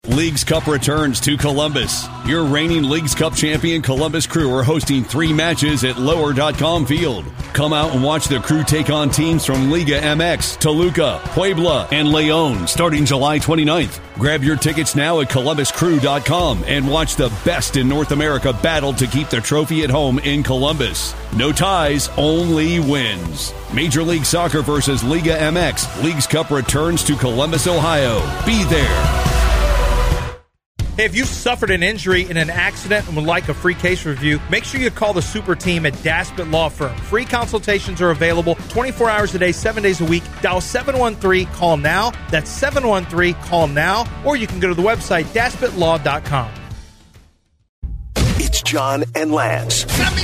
Leagues Cup returns to Columbus. Your reigning Leagues Cup champion Columbus Crew are hosting 3 matches at Lower.com Field. Come out and watch the Crew take on teams from Liga MX, Toluca, Puebla, and Leon starting July 29th. Grab your tickets now at ColumbusCrew.com and watch the best in North America battle to keep the trophy at home in Columbus. No ties, only wins. Major League Soccer versus Liga MX. Leagues Cup returns to Columbus, Ohio. Be there. Hey, if you've suffered an injury in an accident and would like a free case review, make sure you call the super team at Daspit Law Firm. Free consultations are available 24 hours a day, 7 days a week. Dial 713-CALL-NOW. That's 713-CALL-NOW. Or you can go to the website, daspitlaw.com. It's John and Lance.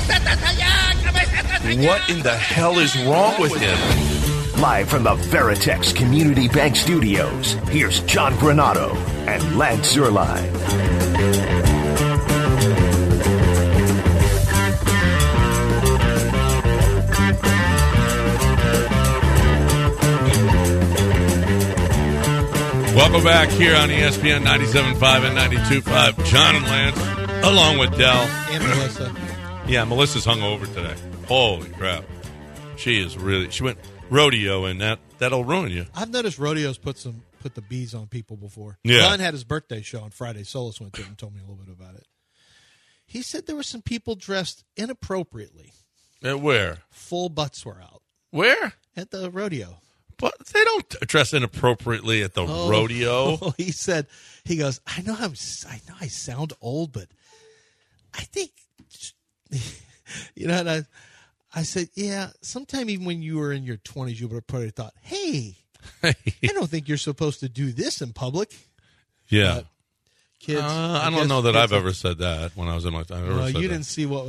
What in the hell is wrong with him? Live from the Veritex Community Bank Studios, here's John Granado and Lance Zierlein. Welcome back here on ESPN 97.5 and 92.5. John and Lance, along with Dell. And Melissa. Yeah, Melissa's hungover today. Holy crap. She went rodeo, and that'll ruin you. I've noticed rodeos put the bees on people before. Yeah. Glenn had his birthday show on Friday. Solis went to it and told me a little bit about it. He said there were some people dressed inappropriately. At where? Full butts were out. Where? At the rodeo. But they don't dress inappropriately at the rodeo. He said, he goes, I know I sound old, but I think, and I said, yeah, sometime even when you were in your 20s, you would have probably thought, hey, I don't think you're supposed to do this in public. Yeah. But kids. I don't know that I've ever said that when I was in my time. Well, you didn't see what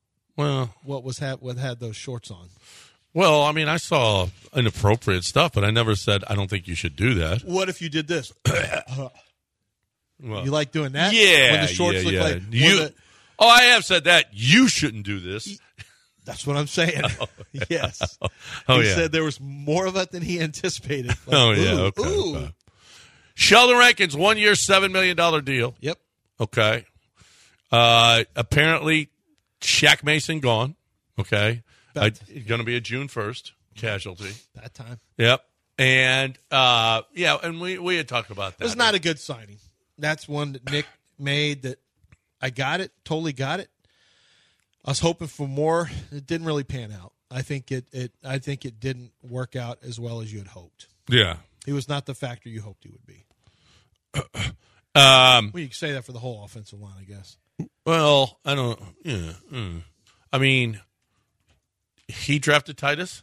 had those shorts on. Well, I mean, I saw inappropriate stuff, but I never said I don't think you should do that. What if you did this? Well, you like doing that? Yeah. When the shorts look like I have said that. You shouldn't do this. That's what I'm saying. Oh, yes. He said there was more of it than he anticipated. Like, okay. Sheldon Rankins, 1 year, $7 million deal. Yep. Okay. Apparently, Shaq Mason gone. Okay. Going to be a June 1st casualty. That time. Yep. And, and we had talked about that. It was not a good signing. That's one that Nick made that I got it, totally got it. I was hoping for more. It didn't really pan out. I think it didn't work out as well as you had hoped. Yeah. He was not the factor you hoped he would be. Well, you could say that for the whole offensive line, I guess. Well, I don't. Yeah. I mean, he drafted Titus.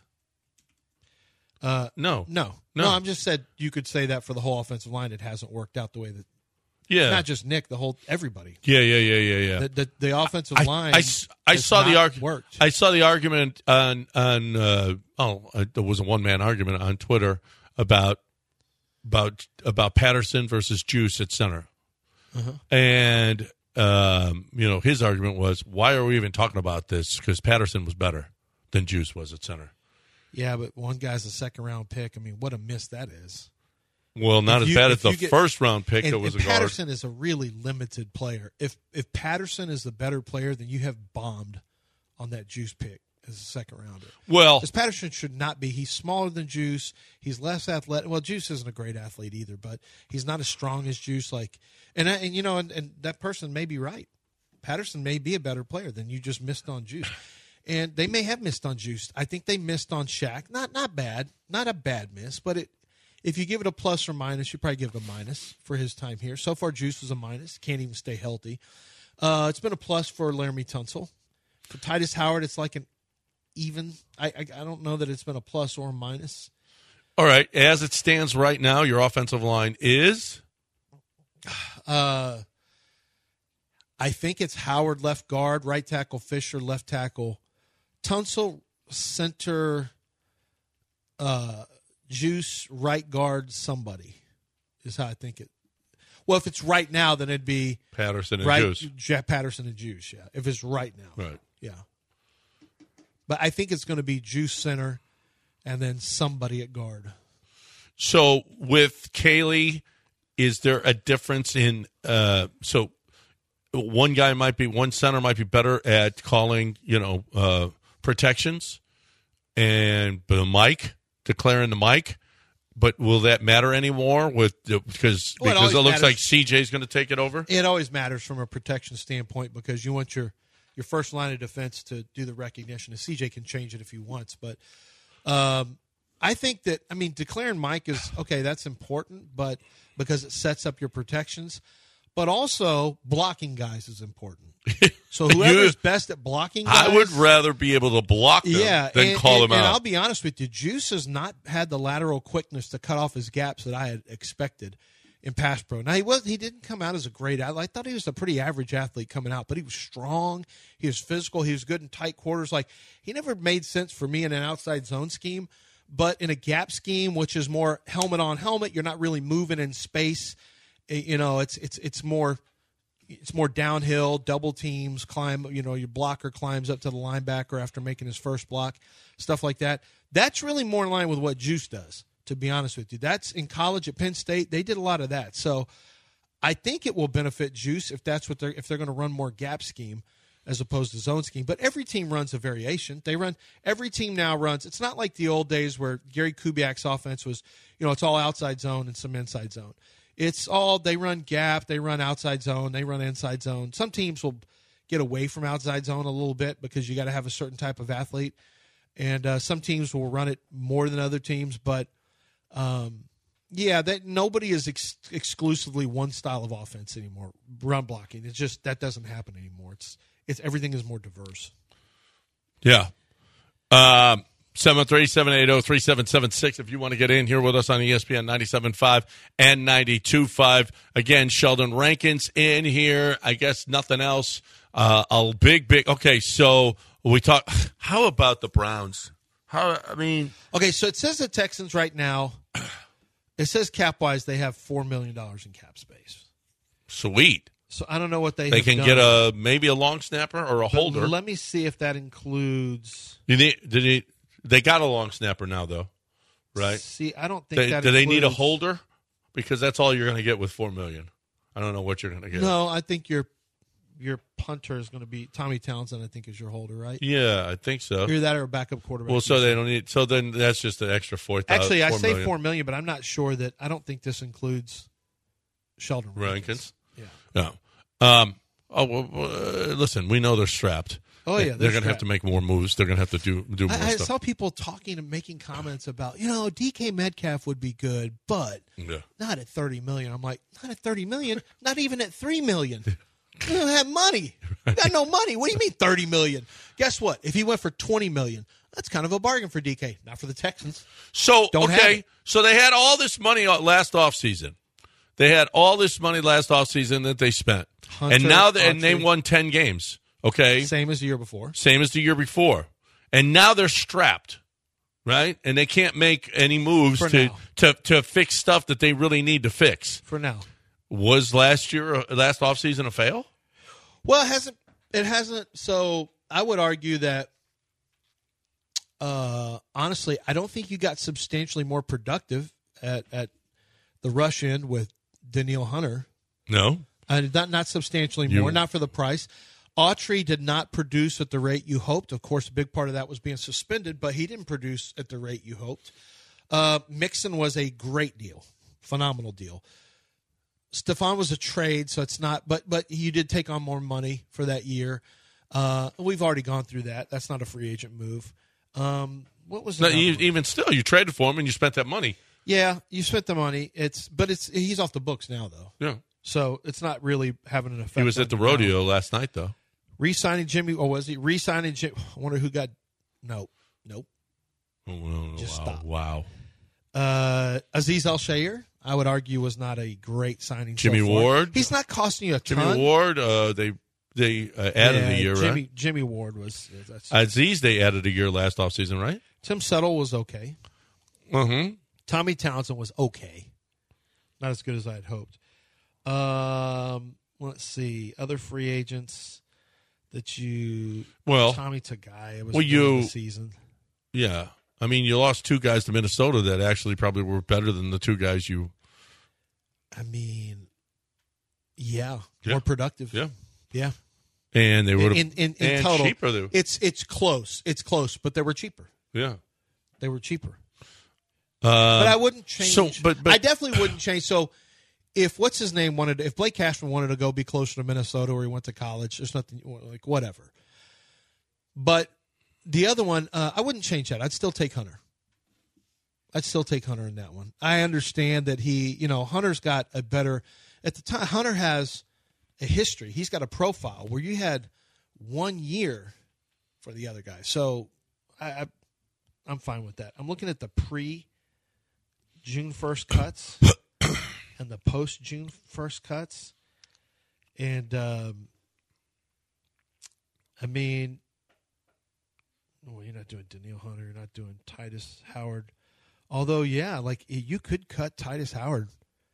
No. I'm just said you could say that for the whole offensive line. It hasn't worked out the way that. Yeah. Not just Nick, everybody. Yeah. The offensive line. I saw the argument. Worked. I saw the argument on there was a one-man argument on Twitter about Patterson versus Juice at center. Uh-huh. And his argument was, why are we even talking about this? Because Patterson was better than Juice was at center. Yeah, but one guy's a second-round pick. I mean, what a miss that is. Well, not as bad as the first-round pick that was a guard. Patterson is a really limited player. If Patterson is the better player, then you have bombed on that Juice pick as a second-rounder. Well, because Patterson should not be. He's smaller than Juice. He's less athletic. Well, Juice isn't a great athlete either, but he's not as strong as Juice. And that person may be right. Patterson may be a better player than you just missed on Juice. And they may have missed on Juice. I think they missed on Shaq. Not bad. Not a bad miss, but if you give it a plus or minus, you probably give it a minus for his time here. So far, Juice was a minus. Can't even stay healthy. It's been a plus for Laramie Tunsil. For Titus Howard, it's like an even. I don't know that it's been a plus or a minus. All right. As it stands right now, your offensive line is? I think it's Howard left guard, right tackle Fisher, left tackle Tunsil, center Juice, right guard somebody is how I think it. Well, if it's right now, then it'd be Patterson and Juice. Patterson and Juice, yeah. If it's right now. Right. Yeah. But I think it's going to be Juice center and then somebody at guard. So with Caley is there a difference in so one center might be better at calling, protections and declaring the mic, but will that matter anymore because it looks like CJ's going to take it over? It always matters from a protection standpoint because you want your first line of defense to do the recognition. And CJ can change it if he wants, but I think that declaring Mike is okay. That's important, but because it sets up your protections, but also blocking guys is important. So whoever's best at blocking guys, I would rather be able to block them than call them out. And I'll be honest with you, Juice has not had the lateral quickness to cut off his gaps that I had expected in pass pro. Now he didn't come out as a great athlete. I thought he was a pretty average athlete coming out, but he was strong. He was physical. He was good in tight quarters. Like, he never made sense for me in an outside zone scheme, but in a gap scheme, which is more helmet on helmet, you're not really moving in space. It's more downhill, double teams, climb, your blocker climbs up to the linebacker after making his first block, stuff like that. That's really more in line with what Juice does, to be honest with you. That's in college at Penn State. They did a lot of that. So I think it will benefit Juice if they're going to run more gap scheme as opposed to zone scheme. But every team runs a variation. Every team now runs. It's not like the old days where Gary Kubiak's offense was, it's all outside zone and some inside zone. It's all, they run gap, they run outside zone, they run inside zone. Some teams will get away from outside zone a little bit because you got to have a certain type of athlete. And some teams will run it more than other teams. But, nobody is exclusively one style of offense anymore, run blocking. It's just, that doesn't happen anymore. It's everything is more diverse. Yeah. 737803776 if you want to get in here with us on ESPN 97.5 and 92.5. Again, Sheldon Rankins in here. I guess nothing else. Okay, so we talk. How about the Browns? Okay, so it says the Texans right now, it says cap-wise they have $4 million in cap space. Sweet. So I don't know what they can done. Get maybe a long snapper or a holder. Let me see if that includes. They got a long snapper now, though, right? See, I don't think that. Do they need a holder? Because that's all you're going to get with $4 million. I don't know what you're going to get. No, I think your punter is going to be Tommy Townsend. I think is your holder, right? Yeah, I think so. Either that or a backup quarterback. Well, so they don't need. So then that's just an extra $4,000. Actually, I say $4 million, but I'm not sure that. I don't think this includes Sheldon Rankins. Yeah. No. Listen, we know they're strapped. Oh, yeah. They're going to have to make more moves. They're going to have to do more stuff. I saw people talking and making comments about, DK Metcalf would be good, but not at $30 million. I'm like, not at $30 million? Not even at $3 million. You don't have money. You got no money. What do you mean $30 million? Guess what? If he went for $20 million, that's kind of a bargain for DK. Not for the Texans. So, so they had all this money last offseason. They had all this money last offseason that they spent. And now they won 10 games. Okay. Same as the year before. And now they're strapped, right? And they can't make any moves to fix stuff that they really need to fix. For now. Was last offseason a fail? Well, it hasn't. So I would argue that, honestly, I don't think you got substantially more productive at the rush end with Danielle Hunter. No. Not substantially more, not for the price. Autry did not produce at the rate you hoped. Of course, a big part of that was being suspended, but he didn't produce at the rate you hoped. Mixon was a great deal, phenomenal deal. Stephon was a trade, so it's not. But you did take on more money for that year. We've already gone through that. That's not a free agent move. What was that? Even still, you traded for him and you spent that money. Yeah, you spent the money. He's off the books now, though. Yeah. So it's not really having an effect. He was at the rodeo last night, though. Re-signing Jimmy, or was he re-signing Jimmy? I wonder who got. Nope. Oh, no, Just stop. Wow. Azeez Al-Shaair, I would argue, was not a great signing. Jimmy Ward. He's not costing you a ton. Jimmy Ward. They added a year, right? Jimmy Ward was. Azeez, they added a year last offseason, right? Tim Settle was okay. Mm-hmm. Tommy Townsend was okay. Not as good as I had hoped. Let's see. Other free agents that you. Well, Tommy Tagai was the season. Yeah. I mean, you lost two guys to Minnesota that actually probably were better than the two guys you I mean, yeah, more productive. Yeah. And they would have in total cheaper. It's close. It's close, but they were cheaper. Yeah, they were cheaper. But I wouldn't change. So, but I definitely wouldn't change. So, if what's his name if Blake Cashman wanted to go be closer to Minnesota where he went to college, there's nothing like whatever. But the other one, I wouldn't change that. I'd still take Hunter. I'd still take Hunter in that one. I understand that Hunter's got a better at the time. Hunter has a history. He's got a profile where you had 1 year for the other guy. So I'm fine with that. I'm looking at the pre-June 1st cuts and the post-June 1st cuts. And, I mean, well, you're not doing Danielle Hunter. You're not doing Titus Howard. Although, yeah, like you could cut Titus Howard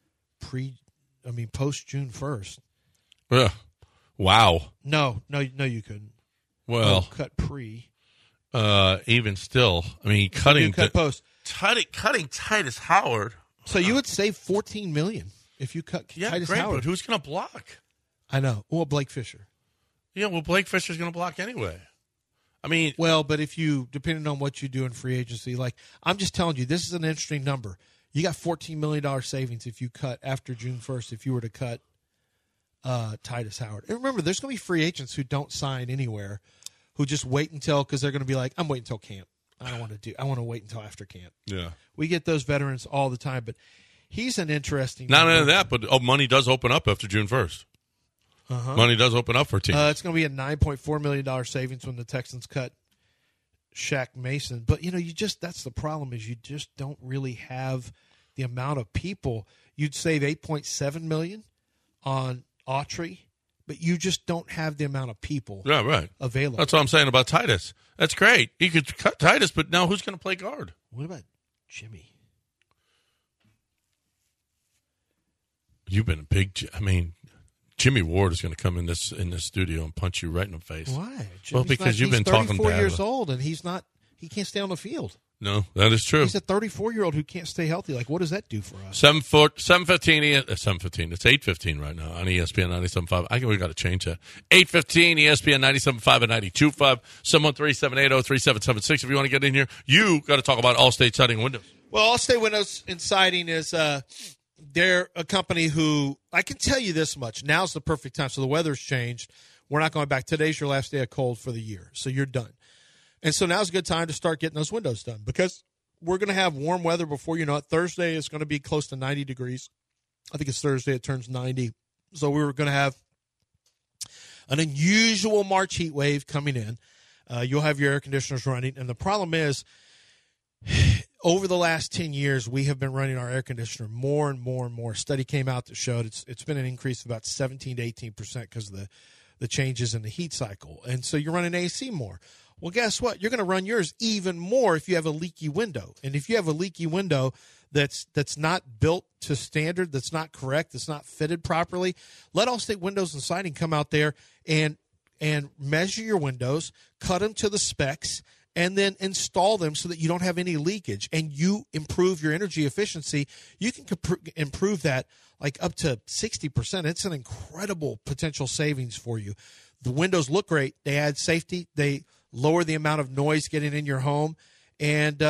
post-June 1st. Yeah. Wow. No, you couldn't. Well, cut pre. Even still, I mean, cutting post. Cutting Titus Howard. So you would save $14 million if you cut Titus Howard. But who's going to block? I know. Well, Blake Fisher. Yeah, well, Blake Fisher's going to block anyway. I mean, well, but if you, depending on what you do in free agency, like I'm just telling you, this is an interesting number. You got $14 million savings if you cut after June 1st. If you were to cut Titus Howard, and remember, there's going to be free agents who don't sign anywhere, who just wait until because they're going to be like, I'm waiting until camp. I want to wait until after camp. Yeah, we get those veterans all the time, but he's an interesting. Not only that, but money does open up after June 1st. Money does open up for teams. It's going to be a $9.4 million savings when the Texans cut Shaq Mason. But, that's the problem is you just don't really have the amount of people. You'd save $8.7 million on Autry, but you just don't have the amount of people available. That's what I'm saying about Titus. That's great. You could cut Titus, but now who's going to play guard? What about Jimmy? You've been a big Jimmy Ward is going to come in this studio and punch you right in the face. Why? Well, because you've been talking bad. He's 34 years old, and he can't stay on the field. No, that is true. He's a 34-year-old who can't stay healthy. Like, what does that do for us? 7:15 It's 8:15 right now on ESPN 97.5. We got to change that. 8:15 ESPN 97.5 and 92.5. 713-780-3776. If you want to get in here, you got to talk about Allstate Siding Windows. Well, Allstate Windows and Siding is they're a company who, I can tell you this much. Now's the perfect time. So the weather's changed. We're not going back. Today's your last day of cold for the year. So you're done. And so now's a good time to start getting those windows done because we're going to have warm weather before you know it. Thursday is going to be close to 90 degrees. I think it's Thursday. It turns 90. So we're going to have an unusual March heat wave coming in. You'll have your air conditioners running. And the problem is, over the last 10 years, we have been running our air conditioner more and more and more. A study came out that showed it's been an increase of about 17 to 18% because of the changes in the heat cycle. And so you're running AC more. Well, guess what? You're going to run yours even more if you have a leaky window. And if you have a leaky window that's not built to standard, that's not correct, that's not fitted properly, let Allstate Windows and Siding come out there and measure your windows, cut them to the specs, and then install them so that you don't have any leakage and you improve your energy efficiency. You can improve that like up to 60%. It's an incredible potential savings for you. The windows look great. They add safety. They lower the amount of noise getting in your home. And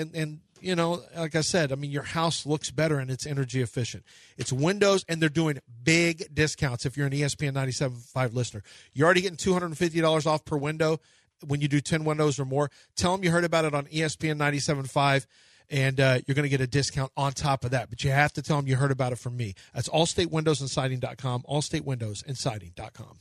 like I said, your house looks better and it's energy efficient. It's windows, and they're doing big discounts if you're an ESPN 97.5 listener. You're already getting $250 off per window when you do 10 windows or more. Tell them you heard about it on ESPN 97.5, and you're going to get a discount on top of that. But you have to tell them you heard about it from me. That's AllStateWindowsAndSiding.com, AllStateWindowsAndSiding.com.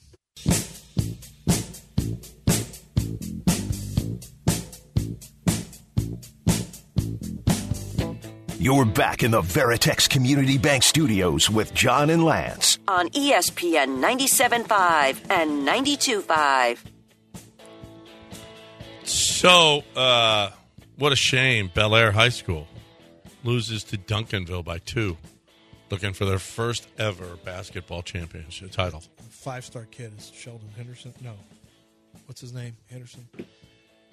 You're back in the Veritex Community Bank Studios with John and Lance on ESPN 97.5 and 92.5. So, what a shame. Bel Air High School loses to Duncanville by 2, looking for their first ever basketball championship title. 5-star kid is Sheldon Henderson. No, what's his name? Henderson.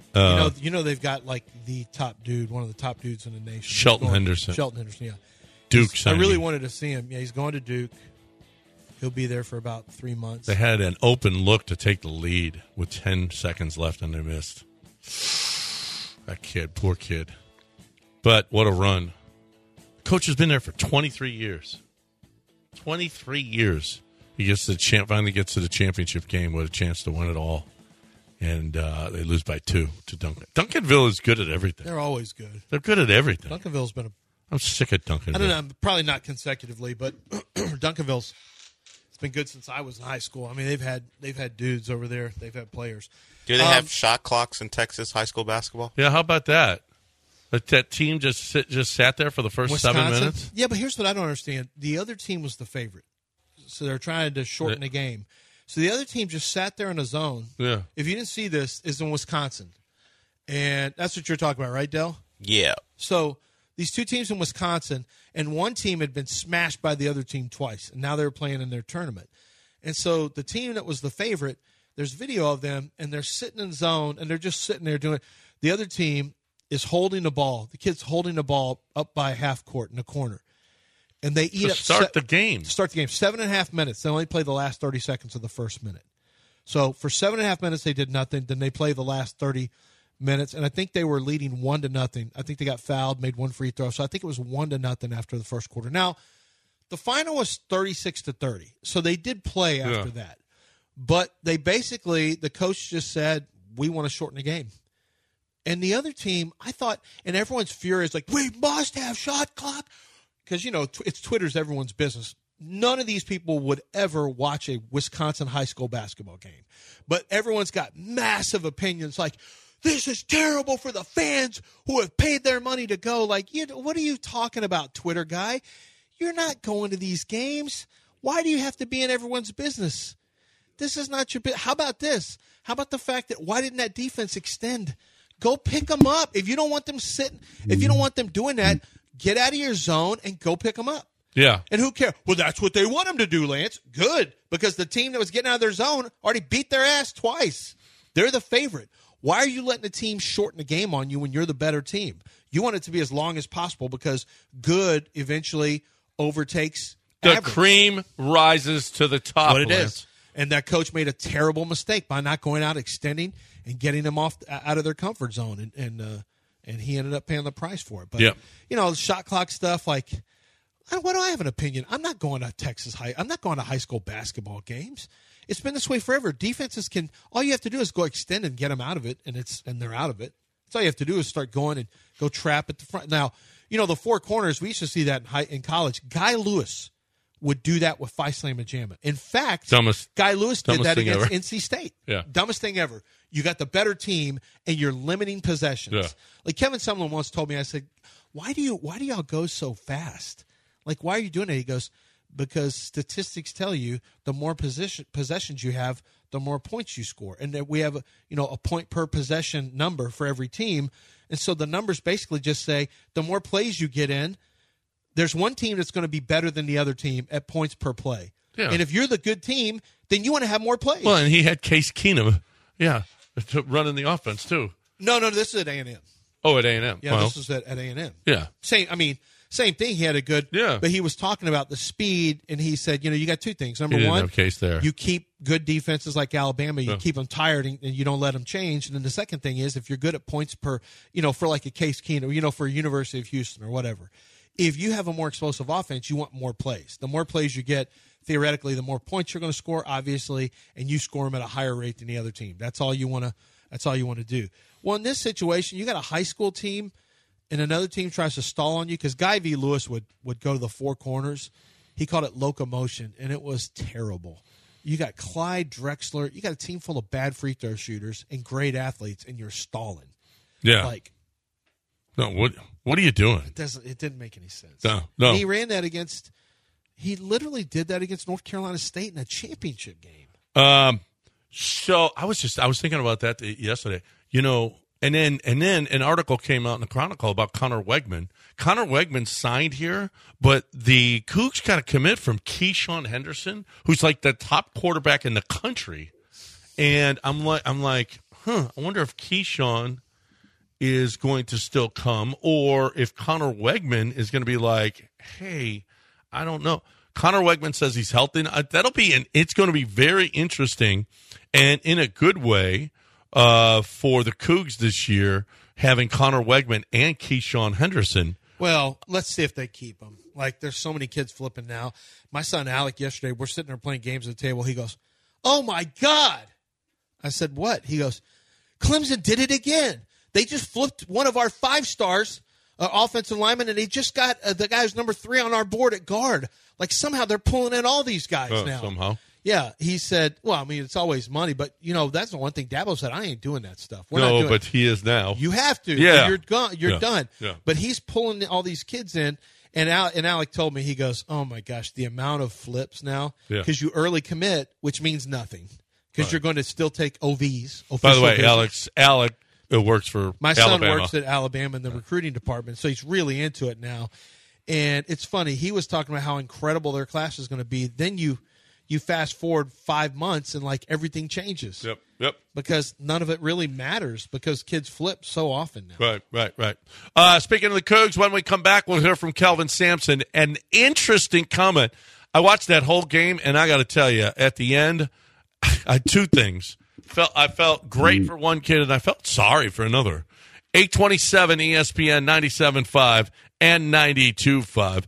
They've got like the top dude, one of the top dudes in the nation. Shelton Henderson. Shelton Henderson, yeah. Duke I signing. really wanted to see him. Yeah, he's going to Duke. He'll be there for about 3 months. They had an open look to take the lead with 10 seconds left, and they missed. That kid, poor kid. But what a run. Coach has been there for 23 years. 23 years. He gets finally gets to the championship game with a chance to win it all. And they lose by 2 to Duncan. Duncanville is good at everything. They're always good. They're good at everything. Duncanville's been I'm sick of Duncanville. I don't know, probably not consecutively, but Duncanville's it's been good since I was in high school. I mean, they've had dudes over there. They've had players. Do they have shot clocks in Texas high school basketball? Yeah, how about that? That team just sat there for the first Wisconsin? 7 minutes? Yeah, but here's what I don't understand. The other team was the favorite, so they're trying to shorten the game. So the other team just sat there in a zone. Yeah. If you didn't see this, is in Wisconsin. And that's what you're talking about, right, Del? Yeah. So these two teams in Wisconsin, and one team had been smashed by the other team twice, and now they were playing in their tournament. And so the team that was the favorite, there's video of them, and they're sitting in zone, and they're just sitting there doing it. The other team is holding the ball. The kid's holding the ball up by half court in the corner. And they eat up. Start the game. Start the game. 7.5 minutes. They only play the last 30 seconds of the first minute. So for 7.5 minutes, they did nothing. Then they play the last 30 minutes. And I think they were leading 1-0. I think they got fouled, made one free throw. So I think it was 1-0 after the first quarter. Now, the final was 36-30. So they did play after that. But they basically, the coach just said, we want to shorten the game. And the other team, I thought, and everyone's furious, like, we must have shot clock. Because, it's Twitter's everyone's business. None of these people would ever watch a Wisconsin high school basketball game. But everyone's got massive opinions like, this is terrible for the fans who have paid their money to go. Like, what are you talking about, Twitter guy? You're not going to these games. Why do you have to be in everyone's business? This is not your business. How about this? How about the fact that why didn't that defense extend? Go pick them up. If you don't want them sitting, if you don't want them doing that, get out of your zone and go pick them up. Yeah. And who cares? Well, that's what they want them to do, Lance. Good. Because the team that was getting out of their zone already beat their ass twice. They're the favorite. Why are you letting the team shorten the game on you when you're the better team? You want it to be as long as possible because good eventually overtakes the average. Cream rises to the top. What it Lance. is. And that coach made a terrible mistake by not going out, extending, and getting them out of their comfort zone. And he ended up paying the price for it. But, the shot clock stuff, like, why do I have an opinion? I'm not going to I'm not going to high school basketball games. It's been this way forever. Defenses all you have to do is go extend and get them out of it, and they're out of it. That's all you have to do is start going and go trap at the front. Now, the four corners, we used to see that in college. Guy Lewis would do that with Phi Slamma Jamma. In fact, Guy Lewis did that against NC State. Yeah. Dumbest thing ever. You got the better team, and you're limiting possessions. Yeah. Like Kevin Sumlin once told me, I said, why do y'all go so fast? Like, why are you doing it? He goes, because statistics tell you the more possessions you have, the more points you score. And that we have a point per possession number for every team. And so the numbers basically just say the more plays you get in, there's one team that's going to be better than the other team at points per play. Yeah. And if you're the good team, then you want to have more plays. Well, and he had Case Keenum, running the offense too. No, this is at A&M. Oh, at A&M. Yeah, this is at A&M. Yeah. Same thing. He had a good, but he was talking about the speed, and he said, you got two things. Number one, Case there. You keep good defenses like Alabama, you keep them tired, and you don't let them change. And then the second thing is, if you're good at points per, for like a Case Keenum, for University of Houston or whatever, if you have a more explosive offense, you want more plays. The more plays you get, theoretically, the more points you're going to score, obviously, and you score them at a higher rate than the other team. That's all you want to do. Well, in this situation, you got a high school team, and another team tries to stall on you because Guy V. Lewis would go to the four corners. He called it locomotion, and it was terrible. You got Clyde Drexler. You got a team full of bad free throw shooters and great athletes, and you're stalling. Yeah. No, what are you doing? It didn't make any sense. No. And he ran that he literally did that against North Carolina State in a championship game. So I was thinking about that yesterday. And then an article came out in the Chronicle about Connor Wegman. Connor Wegman signed here, but the Cougs got a commit from Keyshawn Henderson, who's like the top quarterback in the country. And I'm like, I wonder if Keyshawn is going to still come, or if Connor Wegman is going to be like, hey, I don't know. Connor Wegman says he's healthy. It's going to be very interesting and in a good way for the Cougs this year, having Connor Wegman and Keyshawn Henderson. Well, let's see if they keep him. Like, there's so many kids flipping now. My son Alec yesterday, we're sitting there playing games at the table. He goes, "Oh, my God." I said, "What?" He goes, "Clemson did it again. They just flipped one of our 5-stars, offensive lineman, and they just got the guy who's number 3 on our board at guard. Like, somehow they're pulling in all these guys now." Somehow. Yeah, he said, well, I mean, it's always money, but, that's the one thing Dabo said, I ain't doing that stuff. But he is now. You have to. Yeah. You're done. Yeah. But he's pulling all these kids in, and Alec told me, he goes, "Oh, my gosh, the amount of flips now, because you early commit, which means nothing, because you're going to still take OVs." By the way, Alec works for my son Alabama. works at Alabama in the recruiting department, so he's really into it now. And it's funny. He was talking about how incredible their class is going to be. Then you fast forward 5 months and like everything changes. Yep. Because none of it really matters because kids flip so often now. Right. Speaking of the Cougs, when we come back, we'll hear from Kelvin Sampson. An interesting comment. I watched that whole game, and I got to tell you, at the end, I had 2 things. I felt great for one kid, and I felt sorry for another. 827 ESPN 97.5 and 92.5.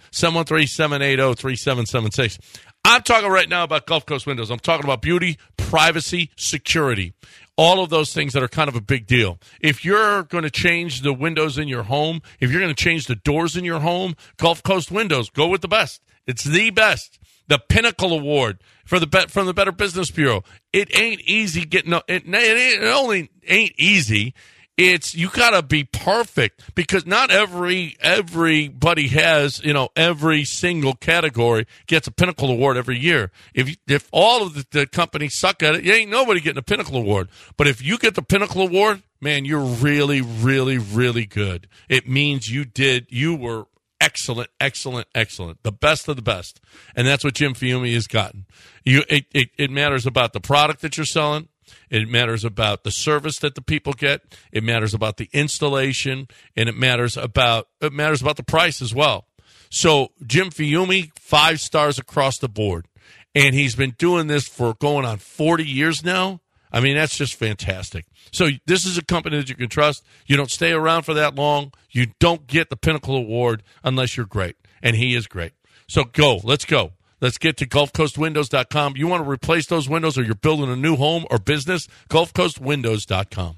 713-780-3776. I'm talking right now about Gulf Coast Windows. I'm talking about beauty, privacy, security, all of those things that are kind of a big deal. If you're going to change the windows in your home, if you're going to change the doors in your home, Gulf Coast Windows, go with the best. It's the best. The Pinnacle Award from the Better Business Bureau. It ain't easy getting it only ain't easy. It's you got to be perfect because not everybody has, every single category gets a Pinnacle Award every year. If all of the companies suck at it, you ain't nobody getting a Pinnacle Award. But if you get the Pinnacle Award, man, you're really, really, really good. It means you were excellent, excellent, excellent. The best of the best. And that's what Jim Fiume has gotten. It matters about the product that you're selling. It matters about the service that the people get. It matters about the installation, and it matters about the price as well. So Jim Fiume, 5 stars across the board, and he's been doing this for going on 40 years now. I mean, that's just fantastic. So this is a company that you can trust. You don't stay around for that long. You don't get the Pinnacle Award unless you're great, and he is great. So let's go. Let's get to GulfCoastWindows.com. You want to replace those windows or you're building a new home or business? GulfCoastWindows.com.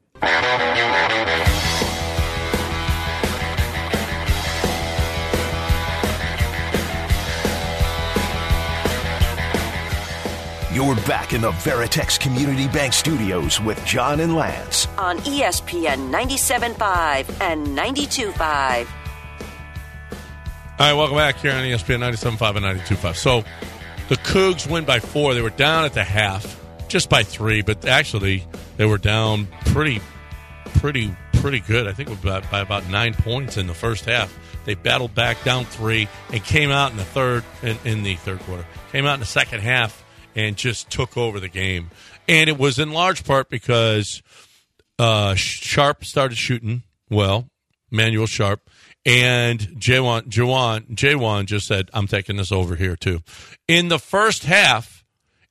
You're back in the Veritex Community Bank Studios with John and Lance. On ESPN 97.5 and 92.5. All right, welcome back here on ESPN 97.5 and 92.5. So the Cougs win by 4. They were down at the half, just by 3, but actually they were down pretty good. I think by about 9 points in the first half. They battled back down 3 and came out in the third quarter. Came out in the second half and just took over the game. And it was in large part because Sharp started shooting well, Manuel Sharp. And Jaywan just said, "I'm taking this over here too." In the first half,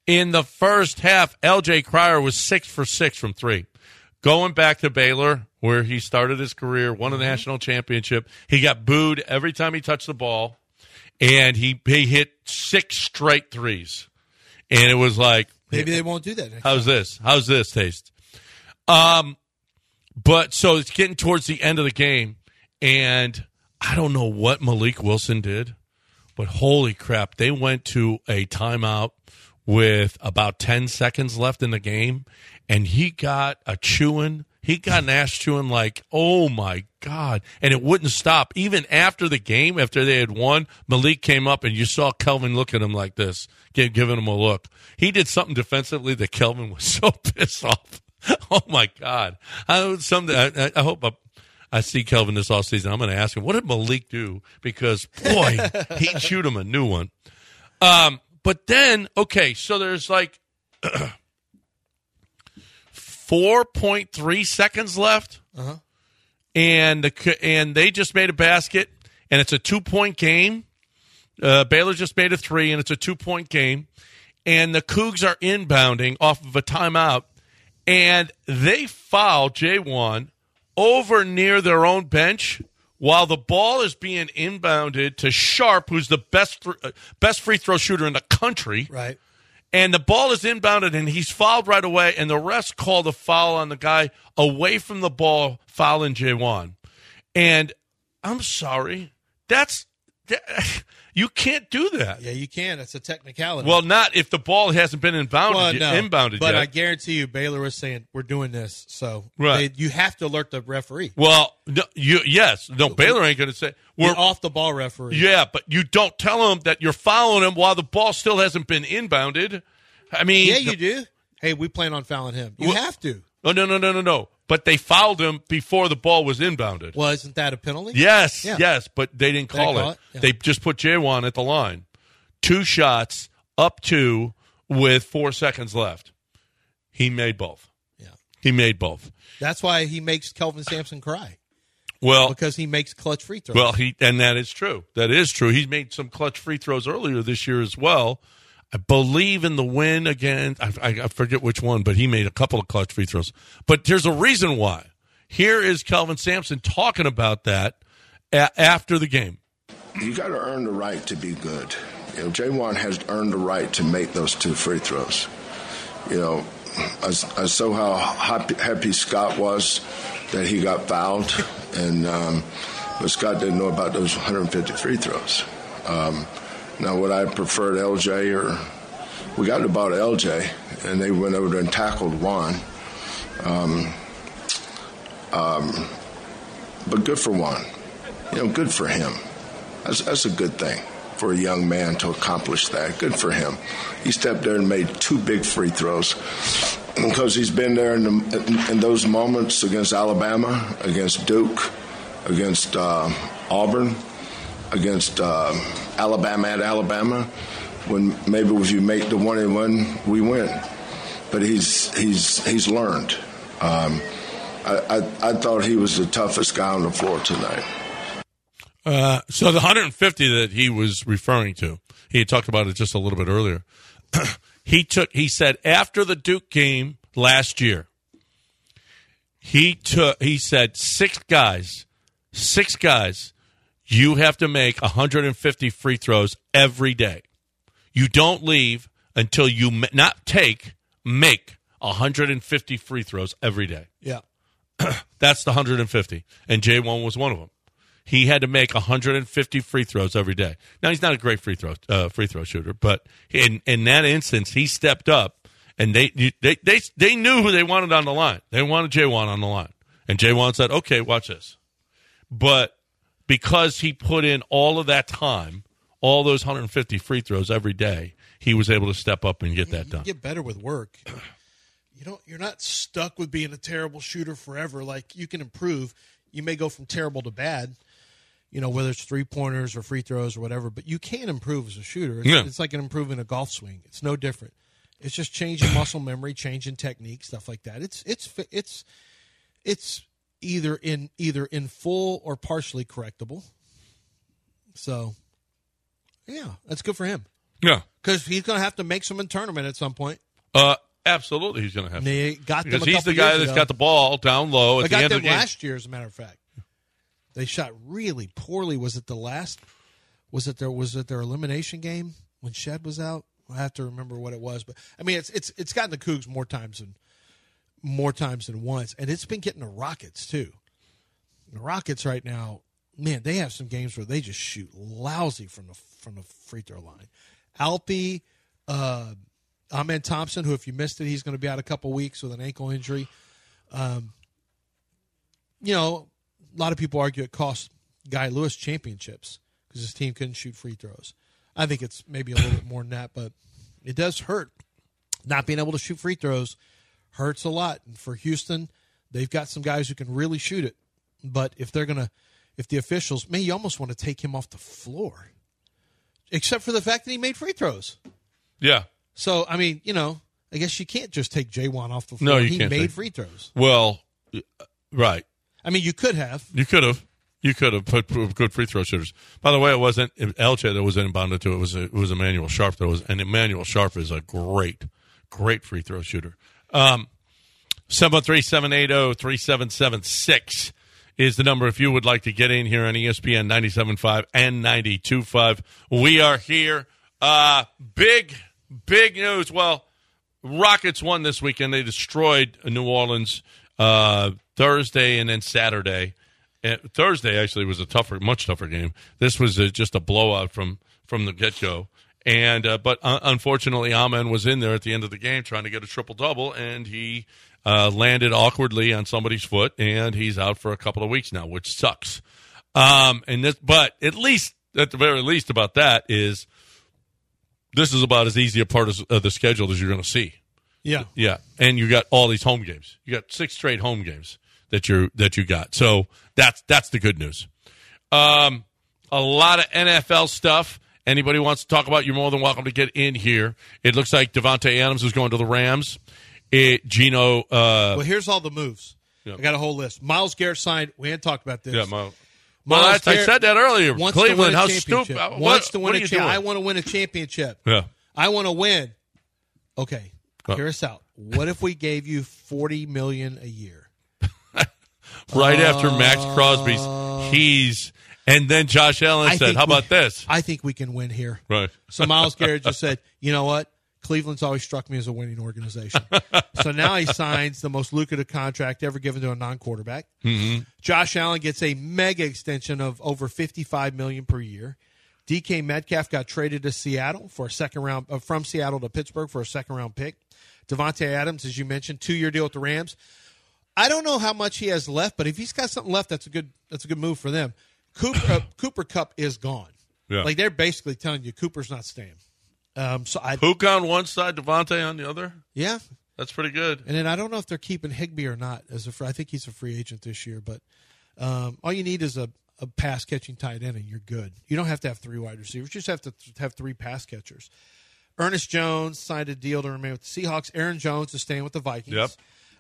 LJ Cryer was 6 for 6 from 3. Going back to Baylor, where he started his career, won a national championship. He got booed every time he touched the ball, and he hit 6 straight threes. And it was like, maybe they won't do that next How's time. this? How's this taste? But so it's getting towards the end of the game. And I don't know what Malik Wilson did, but holy crap, they went to a timeout with about 10 seconds left in the game, and he got an ass chewing like, oh my God. And it wouldn't stop. Even after the game, after they had won, Malik came up and you saw Kelvin look at him like this, giving him a look. He did something defensively that Kelvin was so pissed off. Oh my God. I hope I see Kelvin this offseason. I'm going to ask him, what did Malik do? Because, boy, he chewed him a new one. But then, okay, so there's like 4.3 seconds left. Uh-huh. and they just made a basket, and it's a 2-point game. Baylor just made a 3, and it's a 2-point game. And the Cougs are inbounding off of a timeout, and they foul J1 over near their own bench while the ball is being inbounded to Sharp, who's the best free throw shooter in the country. Right. And the ball is inbounded, and he's fouled right away, and the refs called a foul on the guy away from the ball, fouling J1. And I'm sorry, you can't do that. Yeah, you can. It's a technicality. Well, not if the ball hasn't been inbounded but yet. I guarantee you, Baylor was saying, we're doing this, so Right. you have to alert the referee. Well, Baylor ain't going to say We're off the ball referee. Yeah, but you don't tell him that you're fouling him while the ball still hasn't been inbounded. I mean, Yeah, you do. Hey, we plan on fouling him. You have to. Oh, no. But they fouled him before the ball was inbounded. Well, isn't that a penalty? Yes, Yeah. yes, but they didn't call it. Yeah. They just put J1 at the line. 2 shots, up 2 with 4 seconds left. He made both. Yeah. He made both. That's why he makes Kelvin Sampson cry. Well, Because he makes clutch free throws. Well, and that is true. That is true. He's made some clutch free throws earlier this year as well. I believe in the win again. I forget which one, but he made a couple of clutch free throws. But there's a reason why. Here is Kelvin Sampson talking about that after the game. You got to earn the right to be good. J1 has earned the right to make those 2 free throws. I saw how happy Scott was that he got fouled, but Scott didn't know about those 150 free throws. Now, would I prefer LJ or we got the ball to LJ, and they went over there and tackled Juan. But good for Juan. Good for him. That's a good thing for a young man to accomplish that. Good for him. He stepped there and made 2 big free throws because he's been there in those moments against Alabama, against Duke, against Auburn, against Alabama at Alabama, when maybe if you make the 1-1, we win. But he's learned. I thought he was the toughest guy on the floor tonight. So the 150 that he was referring to, he had talked about it just a little bit earlier. He said after the Duke game last year, he said 6 guys, you have to make 150 free throws every day. You don't leave until you make 150 free throws every day. Yeah. That's the 150. And J1 was one of them. He had to make 150 free throws every day. Now, he's not a great free throw shooter, but in that instance, he stepped up, and they knew who they wanted on the line. They wanted J1 on the line. And J1 said, okay, watch this. But because he put in all of that time, all those 150 free throws every day, he was able to step up and get that done. You get better with work. You're not stuck with being a terrible shooter forever. Like, you can improve. You may go from terrible to bad, whether it's 3-pointers or free throws or whatever, but you can improve as a shooter. It's like improving a golf swing. It's no different. It's just changing muscle memory, changing technique, stuff like that. It's either in full or partially correctable. So, yeah, that's good for him. Yeah. Because he's going to have to make some in tournament at some point. Absolutely, he's going to have They to. got them Because a he's the couple guy years that's ago. got the ball down low at They the got end them of the game. last year, as a matter of fact. They shot really poorly. Was it their elimination game when Shed was out? I have to remember what it was, but I mean, it's gotten the Cougs more times than once, and it's been getting the Rockets too. The Rockets right now, man, they have some games where they just shoot lousy from the free throw line. Alpi, Ahmed Thompson, who if you missed it, he's going to be out a couple weeks with an ankle injury. A lot of people argue it cost Guy Lewis championships because his team couldn't shoot free throws. I think it's maybe a little bit more than that, but it does hurt. Not being able to shoot free throws hurts a lot. And for Houston, they've got some guys who can really shoot it. But if the officials, you almost want to take him off the floor, except for the fact that he made free throws. Yeah. So, I mean, I guess you can't just take J1 off the floor. No, you he can't made take- free throws. Well, right. I mean, you could have. You could have. You could have put good free throw shooters. By the way, it wasn't LJ that was inbounded to. It was Emmanuel Sharp. And Emmanuel Sharp is a great free throw shooter. 713-780-3776 is the number if you would like to get in here on ESPN 97.5 and 92.5. We are here. Big news. Well, Rockets won this weekend. They destroyed New Orleans Thursday and then Saturday. Thursday actually was a much tougher game. This was just a blowout from the get-go. And but unfortunately, Amen was in there at the end of the game trying to get a triple-double, and he landed awkwardly on somebody's foot, and he's out for a couple of weeks now, which sucks. But at the very least about that is this is about as easy a part of the schedule as you're going to see. Yeah. Yeah, and you got all these home games. You got 6 straight home games that you got. So that's the good news. A lot of NFL stuff. Anybody wants to talk about, you're more than welcome to get in here. It looks like Davante Adams is going to the Rams. Gino. Well, here's all the moves. Yep. I got a whole list. Myles Garrett signed. We hadn't talked about this. Yeah, I said that earlier. Cleveland, how stupid. Wants to win a championship. I want to win a championship. Yeah. I want to win. Okay, hear us out. What if we gave you $40 million a year? Right after Max Crosby's, and then Josh Allen said, how about this? I think we can win here. Right. So Myles Garrett just said, you know what? Cleveland's always struck me as a winning organization. So now he signs the most lucrative contract ever given to a non-quarterback. Mm-hmm. Josh Allen gets a mega extension of over $55 million per year. DK Metcalf got traded to Seattle for a second round, from Seattle to Pittsburgh for a second-round pick. Davante Adams, as you mentioned, 2-year deal with the Rams. I don't know how much he has left, but if he's got something left, that's a good move for them. Cooper Kupp is gone. Yeah. Like they're basically telling you Cooper's not staying. Puka on one side, Davante on the other. Yeah, that's pretty good. And then I don't know if they're keeping Higbee or not. I think he's a free agent this year. But all you need is a pass catching tight end, and you're good. You don't have to have 3 wide receivers. You just have to have 3 pass catchers. Ernest Jones signed a deal to remain with the Seahawks. Aaron Jones is staying with the Vikings. Yep.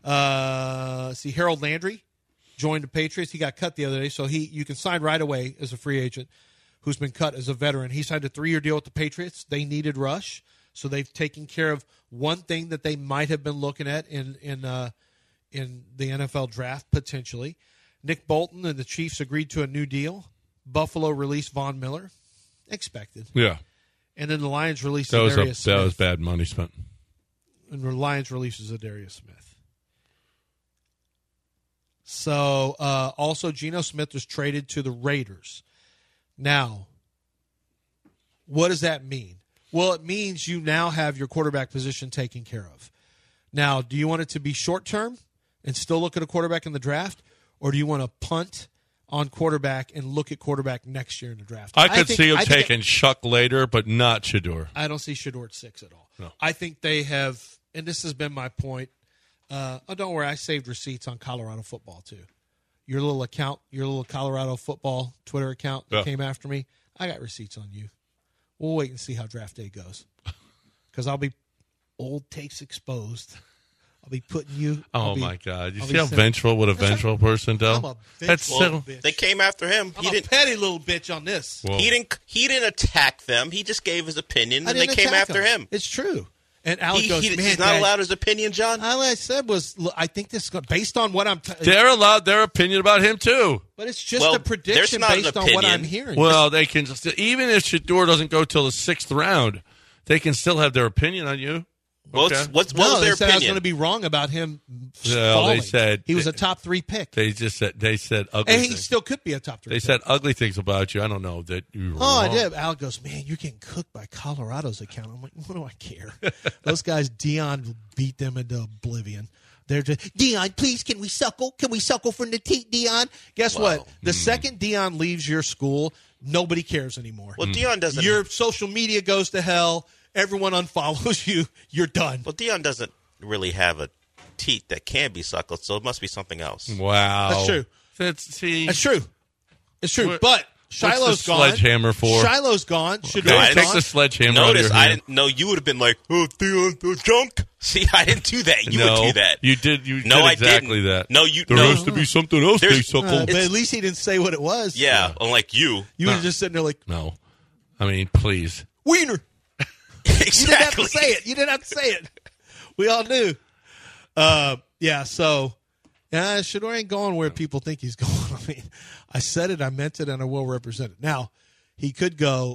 Harold Landry joined the Patriots. He got cut the other day, so you can sign right away as a free agent who's been cut as a veteran. He signed a 3-year deal with the Patriots. They needed rush, so they've taken care of one thing that they might have been looking at in the NFL draft potentially. Nick Bolton and the Chiefs agreed to a new deal. Buffalo released Von Miller. Expected. Yeah. And then the Lions released Zadarius Smith. That was bad money spent. And the Lions releases Zadarius Smith. So, also, Geno Smith was traded to the Raiders. Now, what does that mean? Well, it means you now have your quarterback position taken care of. Now, do you want it to be short-term and still look at a quarterback in the draft, or do you want to punt on quarterback and look at quarterback next year in the draft? I could see him taking Shuck later, but not Shedeur. I don't see Shedeur at 6 at all. No. I think they have, and this has been my point. Don't worry, I saved receipts on Colorado football too. Your little Colorado football Twitter account that came after me, I got receipts on you. We'll wait and see how draft day goes. Because I'll be old takes exposed. I'll be putting you. Oh, my God. You see how vengeful would a vengeful person do? I'm a vengeful bitch. They came after him. I'm a petty little bitch on this. Whoa. He didn't attack them. He just gave his opinion, and they came after him. It's true. And Alec goes, man, he's not allowed his opinion, John? All I said was, look, I think this, based on what I'm... They're allowed their opinion about him, too. But it's just a prediction based on what I'm hearing. Well, they can... Even if Shedeur doesn't go till the 6th round, they can still have their opinion on you. Well, okay. What was their opinion? I was going to be wrong about him falling. They said he was a top 3 pick. They said ugly and things. He still could be a top 3 They pick. said ugly things about you. I don't know that you were wrong. I did. Al goes, man, you're getting cooked by Colorado's account. I'm like, what do I care? Those guys, Deion beat them into oblivion. They're just, Deion, please, can we suckle? Can we suckle from the teat, Deion? Guess what? The second Deion leaves your school, nobody cares anymore. Well, Deion doesn't. Your social media goes to hell. Everyone unfollows you. You're done. Well, Deion doesn't really have a teat that can be suckled, so it must be something else. Wow. That's true. That's true. It's true. But Shiloh's gone. Sledgehammer for? Shiloh's gone. I Take the sledgehammer out of Notice your I hand. didn't know you would have been like, oh, Theon, the junk. See, I didn't do that. You would do that. You did. You No, did I exactly didn't. that. No, you. There no. has to be something else. There's- They suckle. But at least he didn't say what it was. Yeah, unlike you. You were just sitting there like, No, I mean, please. Wiener. Exactly. You didn't have to say it. You didn't have to say it. We all knew. Yeah, so Shedeur ain't going where people think he's going. I mean, I said it, I meant it, and I will represent it. Now, he could go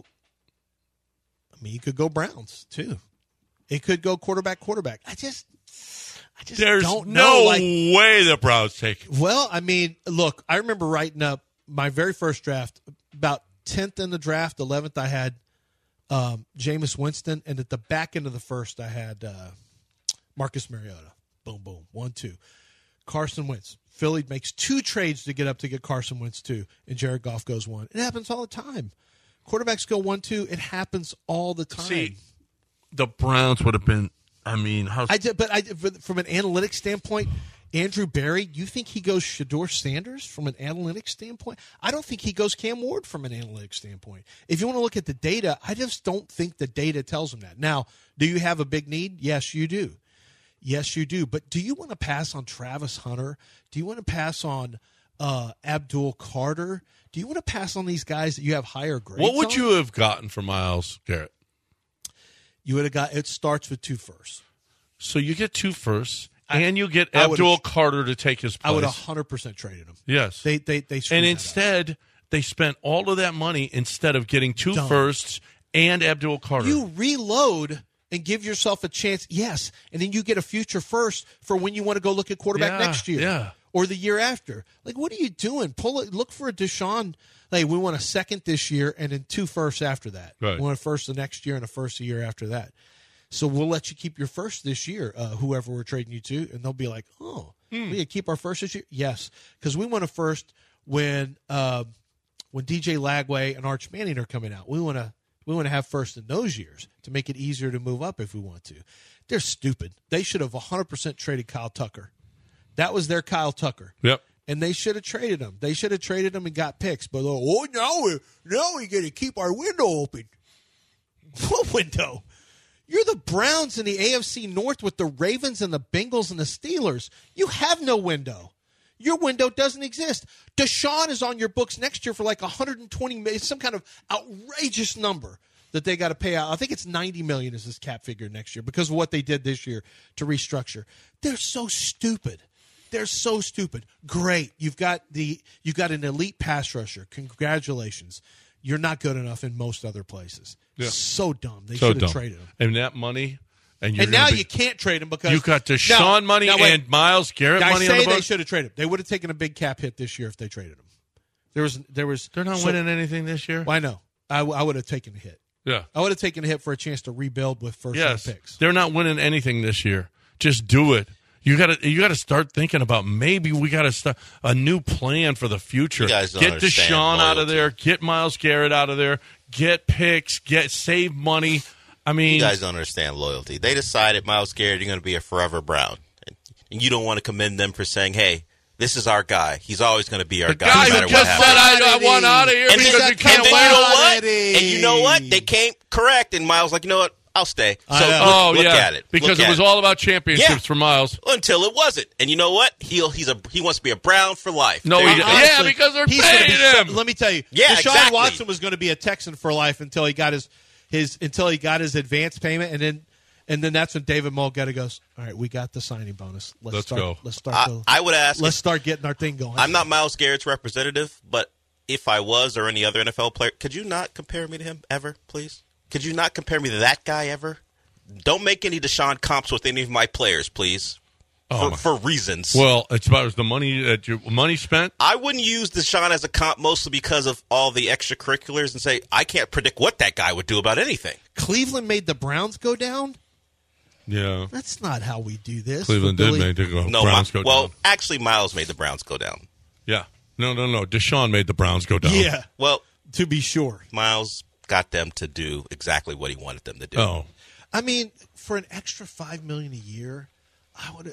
Browns, too. It could go quarterback. I just There's don't know. no way the Browns take it. Well, I mean, look, I remember writing up my very first draft, about 10th in the draft, 11th I had Jameis Winston, and at the back end of the first I had Marcus Mariota. Boom, boom, 1-2. Carson Wentz. Philly makes 2 trades to get up to get Carson Wentz 2, and Jared Goff goes 1. It happens all the time. Quarterbacks go 1-2. It happens all the time. See, the Browns would have been. I mean, how? But from an analytics standpoint, Andrew Berry, you think he goes Shedeur Sanders from an analytics standpoint? I don't think he goes Cam Ward from an analytics standpoint. If you want to look at the data, I just don't think the data tells him that. Now, do you have a big need? Yes, you do. Yes, you do. But do you want to pass on Travis Hunter? Do you want to pass on Abdul Carter? Do you want to pass on these guys that you have higher grades What would on? you have gotten for Myles Garrett? You would have got. It starts with 2 firsts. So you get 2 firsts, and you get Abdul Carter to take his place. I would 100% traded him. Yes. They and instead, they spent all of that money instead of getting 2 firsts and Abdul Carter. You reload and give yourself a chance, yes, and then you get a future first for when you want to go look at quarterback next year. Yeah. Or the year after. Like, what are you doing? Look for a Deshaun. Like, we want a second this year and then 2 firsts after that. Right. We want a first the next year and a first the year after that. So we'll let you keep your first this year, whoever we're trading you to, and they'll be like, oh, we can keep our first this year? Yes, because we want a first when DJ Lagway and Arch Manning are coming out. We want to have first in those years to make it easier to move up if we want to. They're stupid. They should have 100% traded Kyle Tucker. That was their Kyle Tucker. Yep. And they should have traded him. They should have traded him and got picks. But now we got to keep our window open. What window? You're the Browns in the AFC North with the Ravens and the Bengals and the Steelers. You have no window. Your window doesn't exist. Deshaun is on your books next year for like $120 million, some kind of outrageous number that they got to pay out. I think it's $90 million is this cap figure next year because of what they did this year to restructure. They're so stupid. They're so stupid. Great. You've got an elite pass rusher. Congratulations. You're not good enough in most other places. Yeah. So dumb. They should have traded him. And that money. And now you can't trade him because you got Deshaun money and Myles Garrett money on the books. They should have traded him. They would have taken a big cap hit this year if they traded him. They're not winning anything this year. Well, I know. I would have taken a hit. Yeah. I would have taken a hit for a chance to rebuild with first-round picks. They're not winning anything this year. Just do it. You got to start thinking about maybe we got to start a new plan for the future. You guys don't get understand Deshaun out of loyalty. there. Get Myles Garrett out of there. Get picks. Save money. I mean, you guys don't understand loyalty. They decided Myles Garrett, you're going to be a forever Brown, and you don't want to commend them for saying, "Hey, this is our guy. He's always going to be our guy." Guy no matter who just what said, happens." "I want out of here because you can't win." And you know what? They came correct, and Myles like, you know what? I'll stay. So look at it. Because it was all about championships for Myles. Until it wasn't. And you know what? He wants to be a Brown for life. No, Honestly, because they're he's paying him. Let me tell you. Yeah, Deshaun exactly. Watson was going to be a Texan for life until he got his advance payment, and then that's when David Mulgeta goes, all right, we got the signing bonus. Let's go. Let's start. I would ask. Let's start getting our thing going. I'm not Myles Garrett's representative, but if I was or any other NFL player, could you not compare me to him ever, please? Could you not compare me to that guy ever? Don't make any Deshaun comps with any of my players, please. For reasons. Well, it's about the money that your money spent. I wouldn't use Deshaun as a comp mostly because of all the extracurriculars and say I can't predict what that guy would do about anything. Cleveland made the Browns go down? Yeah. That's not how we do this. Cleveland did make the Browns go down. Well, actually, Myles made the Browns go down. Yeah. No. Deshaun made the Browns go down. Yeah. Well, to be sure. Myles got them to do exactly what he wanted them to do. Oh. I mean, for an extra $5 million a year, I would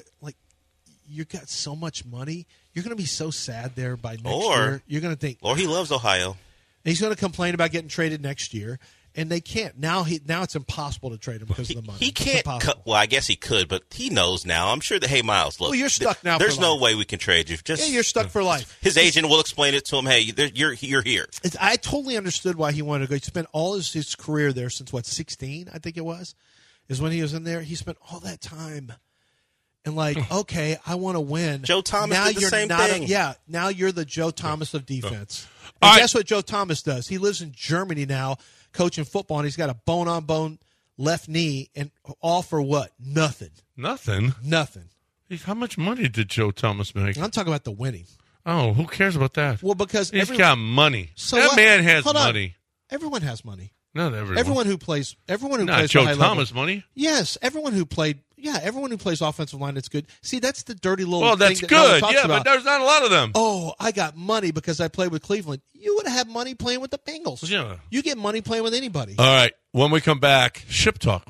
you got so much money. You're going to be so sad there by next year. You're going to think, or he loves Ohio. he's going to complain about getting traded next year. And they can't. Now it's impossible to trade him because of the money. He can't. Well, I guess he could, but he knows now. I'm sure that, hey, Miles, look. Well, you're stuck now. There's no way we can trade you. You're stuck for life. His agent will explain it to him. Hey, you're here. I totally understood why he wanted to go. He spent all his career there since, 16, I think it was, is when he was in there. He spent all that time. And okay, I want to win. Joe Thomas did the same thing. Now you're the Joe Thomas of defense. And guess what Joe Thomas does? He lives in Germany now, coaching football, and he's got a bone-on-bone left knee, and all for what? Nothing. Nothing? How much money did Joe Thomas make? I'm talking about the winning. Oh, who cares about that? Well, because he's got money. So that man has money. Everyone has money. Not everyone. Everyone who plays Joe Thomas money. Yes, everyone who plays offensive line, it's good. See, that's the dirty little. Well, that's thing good. No one talks about. But there's not a lot of them. Oh, I got money because I played with Cleveland. You would have had money playing with the Bengals. Yeah. You get money playing with anybody. All right. When we come back, ship talk.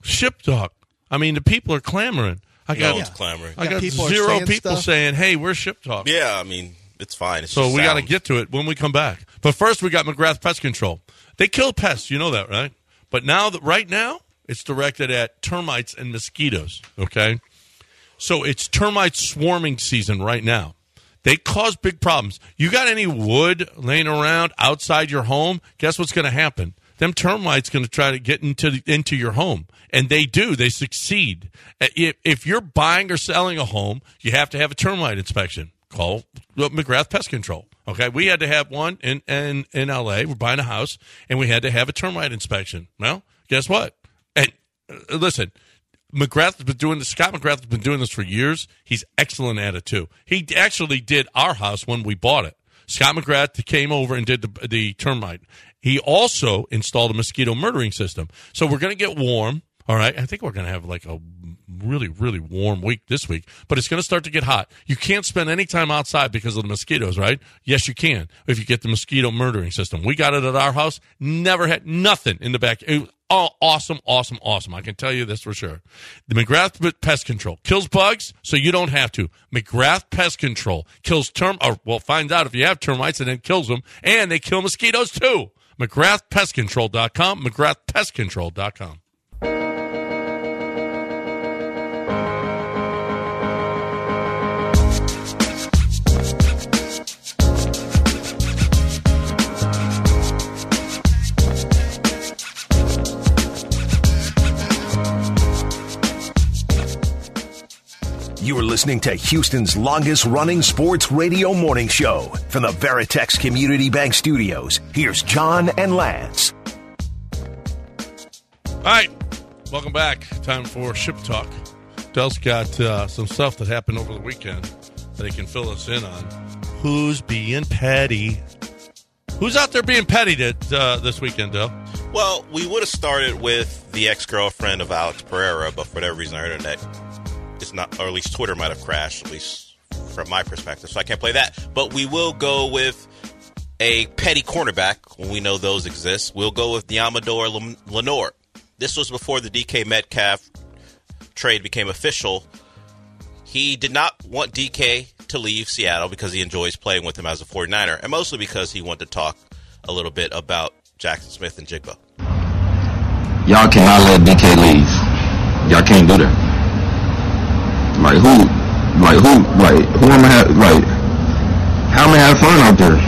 I mean, the people are clamoring. It's clamoring. I got zero people saying, "Hey, we're ship talk." Yeah, I mean, it's fine. So we got to get to it when we come back. But first, we got McGrath Pest Control. They kill pests. You know that, right? But right now, it's directed at termites and mosquitoes, okay? So it's termite swarming season right now. They cause big problems. You got any wood laying around outside your home, guess what's going to happen? Them termites going to try to get into your home. And they do. They succeed. If you're buying or selling a home, you have to have a termite inspection. Call McGrath Pest Control. Okay, we had to have one in L.A. We're buying a house, and we had to have a termite inspection. Well, guess what? And listen, Scott McGrath has been doing this for years. He's excellent at it, too. He actually did our house when we bought it. Scott McGrath came over and did the termite. He also installed a mosquito murdering system. So we're going to get warm. All right, I think we're going to have a really, really warm week this week, but it's going to start to get hot. You can't spend any time outside because of the mosquitoes, right? Yes, you can if you get the mosquito murdering system. We got it at our house. Never had nothing in the back. It was all awesome. I can tell you this for sure. The McGrath Pest Control kills bugs, so you don't have to. McGrath Pest Control kills finds out if you have termites and then kills them, and they kill mosquitoes too. McGrathPestControl.com, McGrathPestControl.com. You are listening to Houston's longest-running sports radio morning show. From the Veritex Community Bank Studios, here's John and Lance. All right, welcome back. Time for Ship Talk. Del's got some stuff that happened over the weekend that he can fill us in on. Who's being petty? Who's out there being petty this weekend, Del? Well, we would have started with the ex-girlfriend of Alex Pereira, but for whatever reason, our internet is not, or at least Twitter might have crashed, at least from my perspective, so I can't play that. But we will go with a petty cornerback when we know those exist. We'll go with Deommodore Lenoir. This was before the DK Metcalf trade became official. He did not want DK to leave Seattle because he enjoys playing with him as a 49er, and mostly because he wanted to talk a little bit about Jackson Smith and Jigba. Y'all cannot let DK leave. Y'all can't do that. Who am I how am I having fun out there?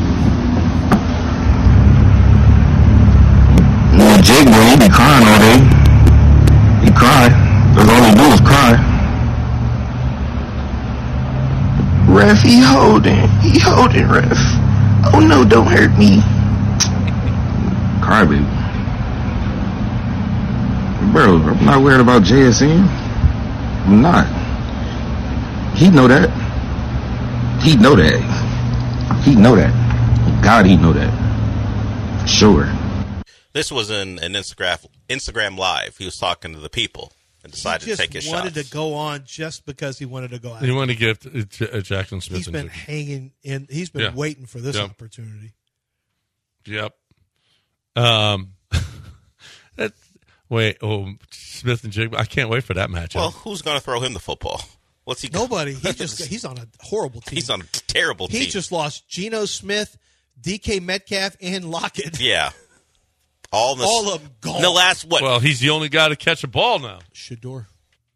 Jigba, he be crying all day. He cry. That's all he do is cry. Ref, he holding, ref. Oh no, don't hurt me. Cry, baby. Bro, I'm not worried about JSN. I'm not. He know that. God, he know that. For sure. This was in an Instagram Live. He was talking to the people and decided to take his shot. He wanted to go on just because he wanted to go out. He wanted to give Jackson Smith. He's been hanging in. He's been waiting for this opportunity. Yep. Smith and Jigba. I can't wait for that matchup. Well, who's going to throw him the football? What's he? Nobody. He's on a horrible team. He's on a terrible team. He just lost Geno Smith, DK Metcalf and Lockett. Yeah. All of them gone. In the last, what? Well, he's the only guy to catch a ball now. Shador.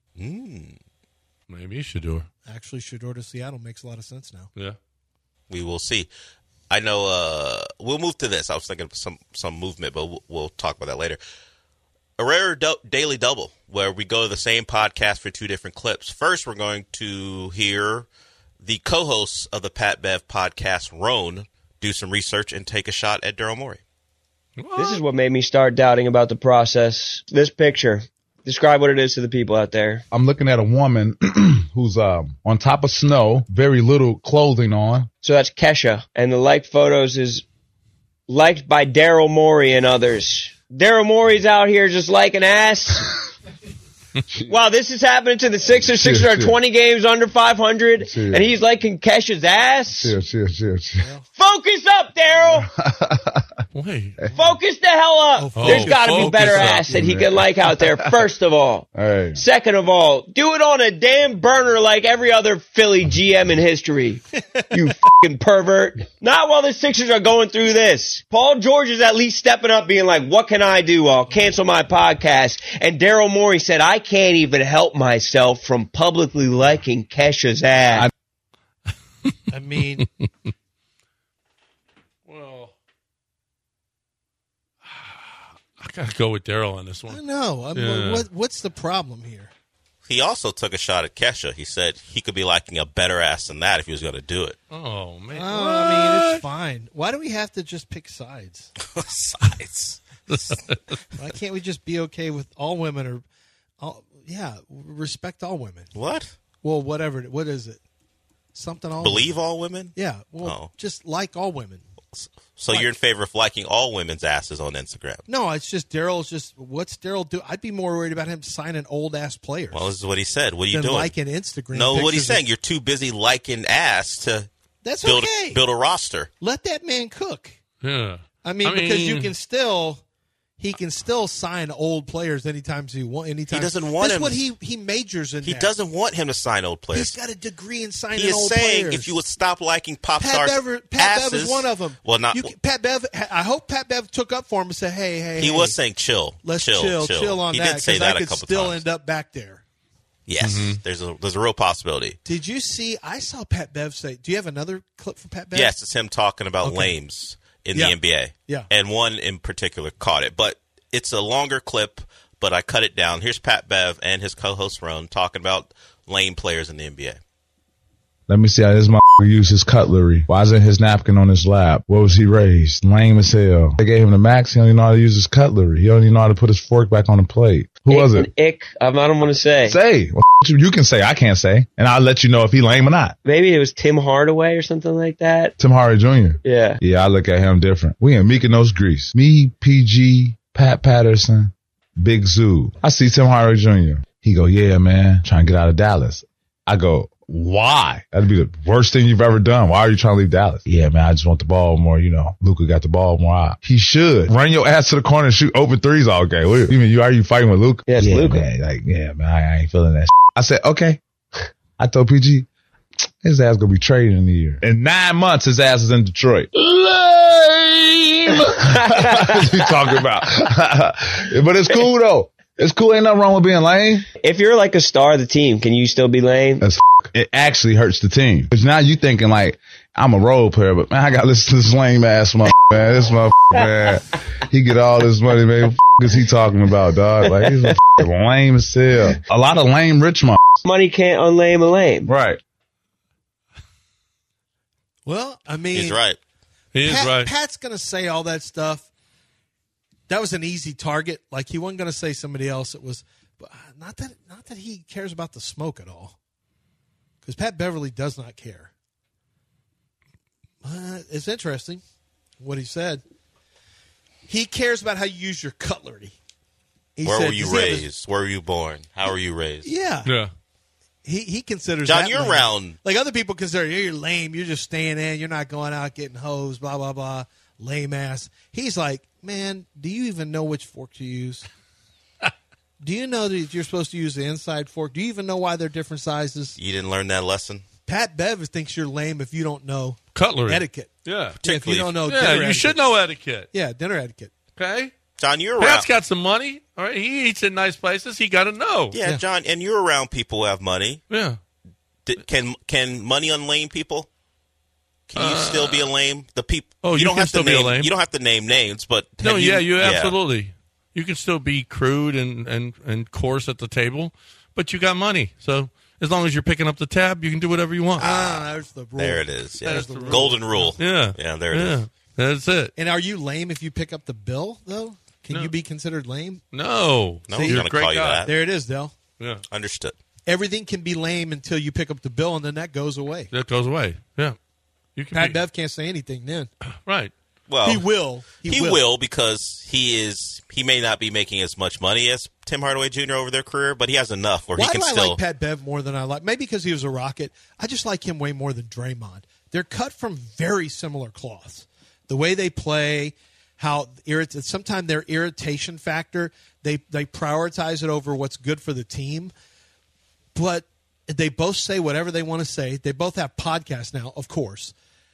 Maybe Shador. Actually, Shador to Seattle makes a lot of sense now. Yeah. We will see. I know we'll move to this. I was thinking of some movement, but we'll talk about that later. A rare daily double where we go to the same podcast for two different clips. First, we're going to hear the co-hosts of the Pat Bev podcast, Roan, do some research and take a shot at Daryl Morey. This is what made me start doubting about the process. This picture. Describe what it is to the people out there. I'm looking at a woman who's on top of snow, very little clothing on. So that's Kesha. And the liked photos is liked by Daryl Morey and others. Daryl Morey's out here just liking ass. Wow, this is happening to the Sixers. Sixers are 20 games under 500, and he's liking Kesha's ass. Chill. Focus up, Daryl. Wait. Focus the hell up. There's got to be better ass that he can like out there, first of all. Hey. Second of all, do it on a damn burner like every other Philly GM in history. You fucking pervert. Not while the Sixers are going through this. Paul George is at least stepping up being like, what can I do? I'll cancel my podcast. And Daryl Morey said, I can't even help myself from publicly liking Kesha's ass. I mean... I gotta go with Daryl on this one. I know. I mean, what's the problem here? He also took a shot at Kesha. He said he could be liking a better ass than that if he was going to do it. Oh, man. I mean, it's fine. Why do we have to just pick sides? Sides. Why can't we just be okay with all women respect all women? What? Well, whatever. What is it? Something all Believe women? all women? Yeah. Well, just like all women. So you're in favor of liking all women's asses on Instagram? No, it's just Daryl's just, what's Daryl do? I'd be more worried about him signing old-ass players. Well, this is what he said. What are you than doing? liking Instagram No, what he's pictures saying, you're too busy liking ass to That's build, okay. build a roster. Let that man cook. Yeah. I mean, because he can still sign old players anytime he wants. He doesn't want him. That's what he majors in. He doesn't want him to sign old players. He's got a degree in signing he is old saying players. if you would stop liking pop Pat stars' Bev asses, is one of them. Well, not Pat Bev. I hope Pat Bev took up for him and said, "Hey, he was saying chill. Let's chill on he that." He did say that I a could couple still times. end up back there. Yes, there's a real possibility. Did you see? I saw Pat Bev say. Do you have another clip from Pat Bev? Yes, it's him talking about lames in the NBA. Yeah, and one in particular caught it, but it's a longer clip. But I cut it down. Here's Pat Bev and his co-host Roan talking about lame players in the NBA. Let me see how this motherfucker used his cutlery. Why isn't his napkin on his lap? What was he raised? Lame as hell. They gave him the max. He don't even know how to use his cutlery. He don't even know how to put his fork back on the plate. Who was it? I don't want to say. Say. Well, you can say. I can't say. And I'll let you know if he lame or not. Maybe it was Tim Hardaway or something like that. Tim Hardaway Jr. Yeah. Yeah, I look at him different. We in Mykonos, Greece. Me, PG, Pat Patterson, Big Zoo. I see Tim Hardaway Jr. He go, yeah, man, trying to get out of Dallas. I go, why? That'd be the worst thing you've ever done. Why are you trying to leave Dallas? Yeah, man, I just want the ball more, Luka got the ball more. He should. Run your ass to the corner and shoot open threes all game. What do you mean, are you fighting with Luka? Yeah, it's Luka. Man, I ain't feeling that. I said, okay. I told PG, his ass gonna be traded in the year. In 9 months, his ass is in Detroit. Lame! What you talking about? But it's cool, though. It's cool. Ain't nothing wrong with being lame. If you're like a star of the team, can you still be lame? It actually hurts the team. Because now you thinking like, I'm a role player, but man, I got to listen to this lame ass motherfucker, man. This motherfucker, man. He get all this money, man. What is he talking about, dog? Like, he's lame as hell. A lot of lame rich motherfuckers. Money can't unlame a lame. Right. Well, I mean, he's right. He is right. Pat's going to say all that stuff. That was an easy target. Like, he wasn't going to say somebody else. It was not that he cares about the smoke at all. Because Pat Beverly does not care. It's interesting what he said. He cares about how you use your cutlery. Where were you raised? Where were you born? How were you raised? Yeah. Yeah. He considers John, that you're lame. around. Like, other people consider you're lame. You're just staying in. You're not going out getting hosed, blah, blah, blah. Lame ass. He's like, man, do you even know which fork to use? Do you know that you're supposed to use the inside fork? Do you even know why they're different sizes? You didn't learn that lesson? Pat Bev thinks you're lame if you don't know. cutlery. etiquette. Yeah. If you don't know Yeah, dinner you etiquette. should know etiquette. Yeah, dinner etiquette. Okay? John, you're Pat's around. got some money. All right, he eats in nice places. He got to know. Yeah, John, and you're around people who have money. Yeah. Can money unlame people? Can you still be a lame? The people. Oh, you don't can have still to be a name. lame. You don't have to name names, but No, have you absolutely. You can still be crude and coarse at the table, but you got money. So as long as you're picking up the tab, you can do whatever you want. There's the rule. There it is. Yeah, There's the rule. golden rule. Yeah. Yeah, there it is. That's it. And are you lame if you pick up the bill, though? Can you be considered lame? No. No See, one's you're going a to call great you guy. that. There it is, Dell. Yeah. Understood. Everything can be lame until you pick up the bill, and then that goes away. That goes away. Yeah. You can Pat Bev can't say anything then. Right. Well, He will. He will because he may not be making as much money as Tim Hardaway Jr. over their career, but he has enough where Why he can do I still. like Pat Bev more than I like? Maybe because he was a Rocket. I just like him way more than Draymond. They're cut from very similar cloths. The way they play, how sometimes their irritation factor, they prioritize it over what's good for the team. But they both say whatever they want to say. They both have podcasts now, of course.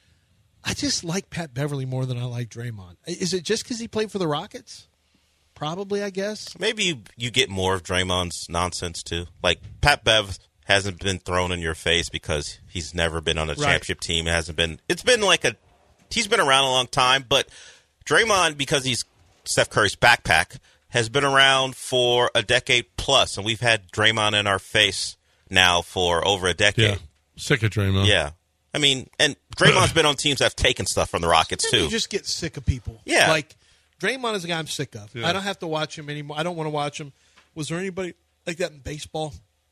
I just like Pat Beverly more than I like Draymond. Is it just because he played for the Rockets? Probably, I guess. Maybe you get more of Draymond's nonsense too. Like Pat Bev hasn't been thrown in your face because he's never been on a championship team. It's been like he's been around a long time, but Draymond, because he's Steph Curry's backpack, has been around for a decade plus, and we've had Draymond in our face now for over a decade. Yeah. Sick of Draymond. Yeah. I mean, and Draymond's been on teams that have taken stuff from the Rockets too. You just get sick of people. Yeah. Like, Draymond is a guy I'm sick of. Yeah. I don't have to watch him anymore. I don't want to watch him. Was there anybody like that in baseball?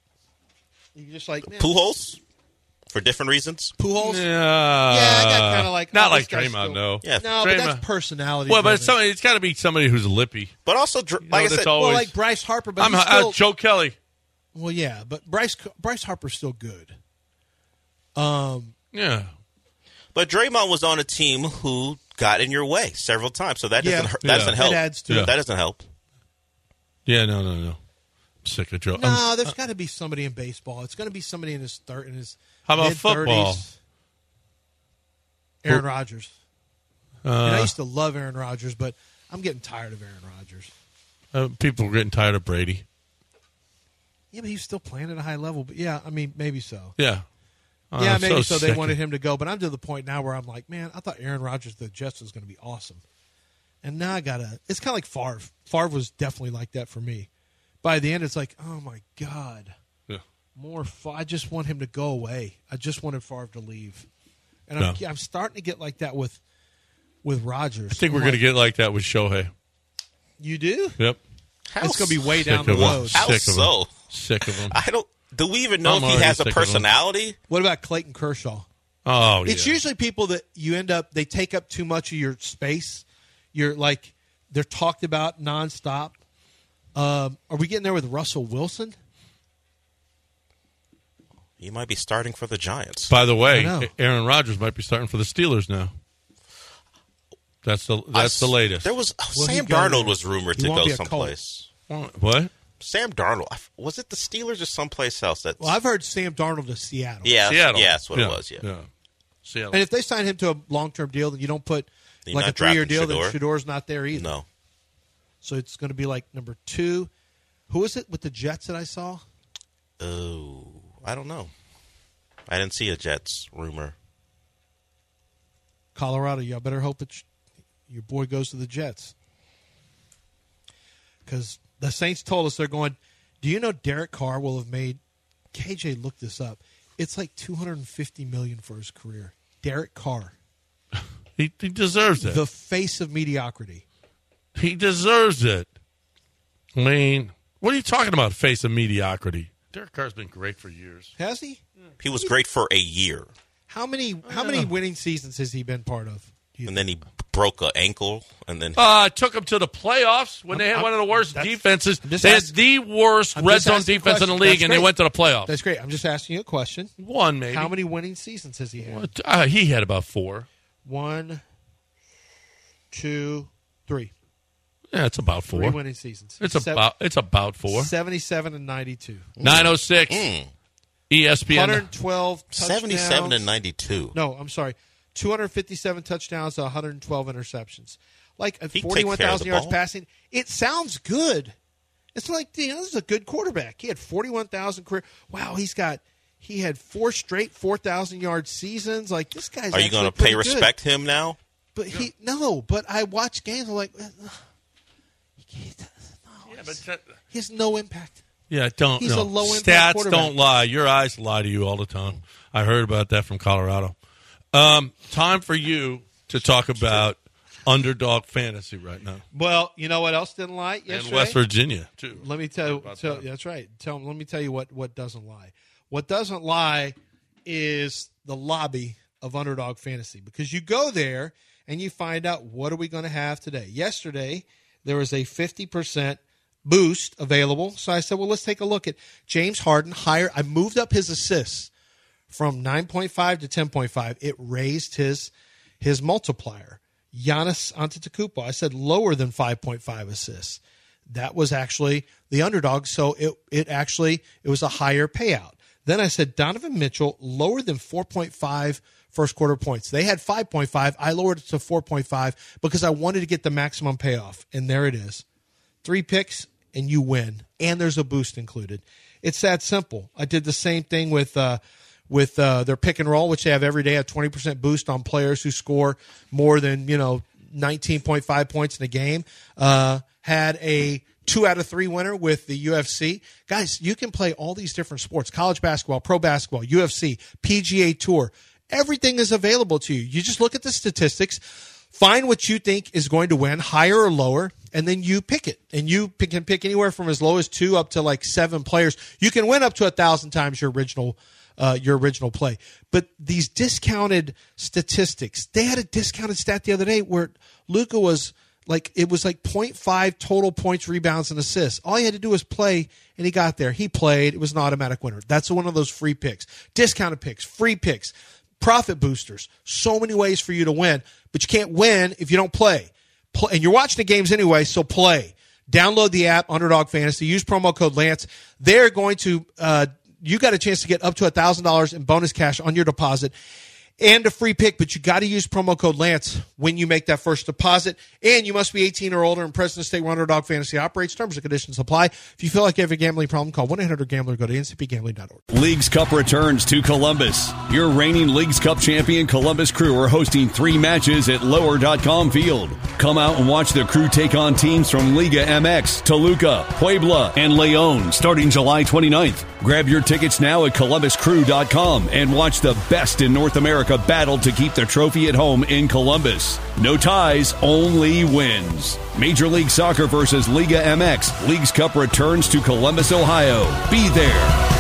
You just like, man, Pujols for different reasons. Pujols? Yeah. I got kind of like, Not oh, like this guy's Draymond, still- no. Yeah. No, but that's personality. Well, but driven. it's got to be somebody who's lippy. But also, like I that's said, always- Well, like Bryce Harper, but I'm he's still, Joe Kelly. well, yeah, but Bryce Harper's still good. Yeah. but Draymond was on a team who got in your way several times, so that doesn't Yeah. doesn't help. It adds to it. That doesn't help. Yeah, no. I'm sick of Joe. No, there's got to be somebody in baseball. It's going to be somebody in his How about mid-30s. football? Aaron Rodgers. And I used to love Aaron Rodgers, but I'm getting tired of Aaron Rodgers. People are getting tired of Brady. Yeah, but he's still playing at a high level. But yeah, I mean, maybe so. Yeah. Yeah, I'm maybe so. They sick wanted of- him to go, but I'm to the point now where I'm like, man, I thought Aaron Rodgers, the Jets, was going to be awesome, and now I gotta. It's kind of like Favre. Favre was definitely like that for me. By the end, it's like, oh my god, Yeah. more. I just want him to go away. I just wanted Favre to leave, and No. I'm starting to get like that with Rodgers. I think we're going to get like that with Shohei. You do? Yep. It's going to be way Sick down the of him. road. How Sick of so? him. Sick of him. I don't. Do we even know I'm if he already has a sick of him. personality? What about Clayton Kershaw? Oh, It's yeah. usually people that you end up, they take up too much of your space. You're like, they're talked about nonstop. Are we getting there with Russell Wilson? He might be starting for the Giants. By the I way, know. Aaron Rodgers might be starting for the Steelers now. That's the latest. There was Well, he Sam go Darnold there. was rumored He to won't go be a Colt. someplace. What? Sam Darnold, was it the Steelers or someplace else? That's Well, I've heard Sam Darnold to Seattle. yeah, Seattle. yeah, that's what it was. Yeah. Seattle. And if they sign him to a long-term deal, then you don't put You're like a not 3-year drafting deal, then Shedeur. Shedor's not there either. No, So it's going to be like number 2. Who is it with the Jets that I saw? oh, I don't know. I didn't see a Jets rumor. Colorado. Y'all better hope that your boy goes to the Jets. Because the Saints told us they're going, do you know Derek Carr will have made, KJ looked this up, it's like $250 million for his career. Derek Carr. He deserves it. The face of mediocrity. He deserves it. I mean, what are you talking about, face of mediocrity? Derek Carr's been great for years. Has he? He was great for a year, How many winning seasons has he been part of? and then he broke an ankle, and then Took him to the playoffs when they had one of the worst defenses. just They had asking- the worst I'm red just zone asking a defense in the question. league, That's and they great. went to the playoffs. That's great. I'm just asking you a question. One, maybe. How many winning seasons has he had? He had about 4. 1, 2, 3. Yeah, it's about 4. 3 winning seasons. It's about 4. 77 and 92. 906. ESPN. 112 touchdowns. 77 and 92. No, I'm sorry. 257 touchdowns to 112 interceptions. Like at He takes 41,000 care of the yards ball. passing. It sounds good. It's like, this is a good quarterback. He had 41,000 career. Wow, he had 4 straight 4,000-yard seasons. Like, this guy's Are you going to pay respect him now? But but I watch games. I'm like, he has no impact. Yeah, He's a low-impact Stats quarterback. don't lie. Your eyes lie to you all the time. I heard about that from Colorado. Time for you to talk about underdog fantasy right now. Well, you know what else didn't lie yesterday? And West Virginia, too. Let me tell you. That's right. Let me tell you what doesn't lie. What doesn't lie is the lobby of Underdog Fantasy, because you go there and you find out, what are we going to have today? Yesterday, there was a 50% boost available. So I said, well, let's take a look at James Harden. I moved up his assists from 9.5 to 10.5. It raised his multiplier. Giannis Antetokounmpo, I said lower than 5.5 assists. That was actually the underdog, so it was a higher payout. Then I said Donovan Mitchell, lower than 4.5 first quarter points. They had 5.5. I lowered it to 4.5 because I wanted to get the maximum payoff, and there it is. 3 picks, and you win, and there's a boost included. It's that simple. I did the same thing with their pick and roll, which they have every day, a 20% boost on players who score more than 19.5 points in a game. Had a 2 out of 3 winner with the UFC. Guys, you can play all these different sports: college basketball, pro basketball, UFC, PGA Tour. Everything is available to you. You just look at the statistics, find what you think is going to win, higher or lower, and then you pick it. And you can pick anywhere from as low as 2 up to like 7 players. You can win up to 1,000 times your original play. But these discounted statistics, they had a discounted stat the other day where Luka was it was like 0.5 total points, rebounds, and assists. All he had to do was play, and he got there. He played. It was an automatic winner. That's one of those free picks. Discounted picks, free picks, profit boosters. So many ways for you to win, but you can't win if you don't play. And you're watching the games anyway, so play. Download the app, Underdog Fantasy. Use promo code Lance. They're going to you got a chance to get up to $1,000 in bonus cash on your deposit and a free pick, but you got to use promo code Lance when you make that first deposit. And you must be 18 or older and present in the state where Underdog Fantasy operates. Terms and conditions apply. If you feel like you have a gambling problem, call 1-800-GAMBLER. Go to ncpgambling.org. Leagues Cup returns to Columbus. Your reigning Leagues Cup champion Columbus Crew are hosting 3 matches at Lower.com Field. Come out and watch the Crew take on teams from Liga MX, Toluca, Puebla, and Leon starting July 29th. Grab your tickets now at ColumbusCrew.com and watch the best in North America battle to keep the trophy at home in Columbus. No ties, only wins. Major League Soccer versus Liga MX. Leagues Cup returns to Columbus, Ohio. Be there.